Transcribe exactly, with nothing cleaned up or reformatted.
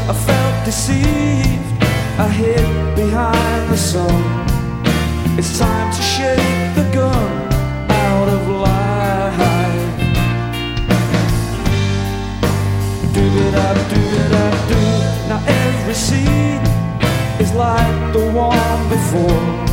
I felt deceived, I hid behind the sun. It's time to shake the gun out of life. Do it up, do it up, do. Now every scene is like the one before.